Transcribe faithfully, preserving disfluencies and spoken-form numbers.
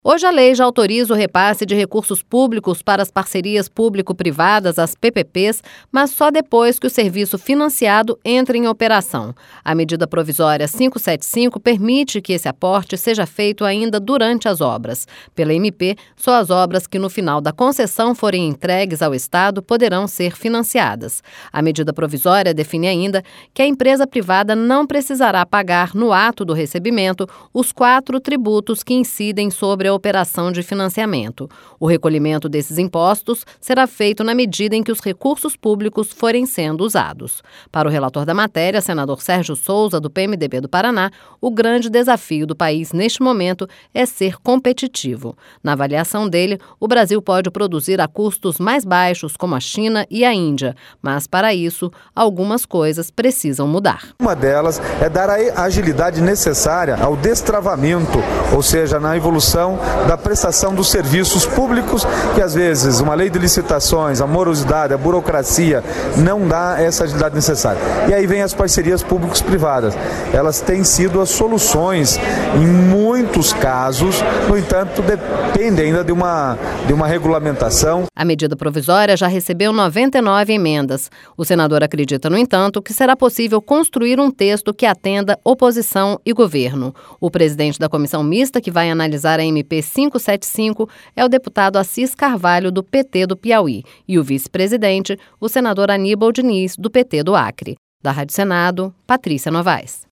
Hoje a lei já autoriza o repasse de recursos públicos para as parcerias público-privadas, as P P Ps, mas só depois que o serviço financiado entre em operação. A medida provisória quinhentos e setenta e cinco permite que esse aporte seja feito ainda durante as obras. Pela M P, só as obras que no final da concessão forem entregues ao Estado poderão ser financiadas. A medida provisória define ainda que a empresa privada não precisará pagar no ato do recebimento os quatro tributos que incidem sobre a operação de financiamento. O recolhimento desses impostos será feito na medida em que os recursos públicos forem sendo usados. Para o relator da matéria, senador Sérgio Souza, do P M D B do Paraná, o grande desafio do país neste momento é ser competitivo. Na avaliação dele, o Brasil pode produzir a custos mais baixos, como a China e a Índia, mas para isso, algumas coisas precisam mudar. Uma delas é dar a agilidade necessária ao destravamento, ou seja, na evolução da prestação dos serviços públicos, que às vezes uma lei de licitações, a morosidade, a burocracia não dá essa agilidade necessária. E aí vem as parcerias públicos-privadas. Elas têm sido as soluções em muitos casos, no entanto, depende ainda de uma, de uma regulamentação. A medida provisória já recebeu noventa e nove emendas. O senador acredita, no entanto, que será possível construir um texto que atenda oposição e governo. O presidente da comissão mista que vai analisar a M P quinhentos e setenta e cinco é o deputado Assis Carvalho, do P T do Piauí, e o vice-presidente, o senador Aníbal Diniz, do P T do Acre. Da Rádio Senado, Patrícia Novaes.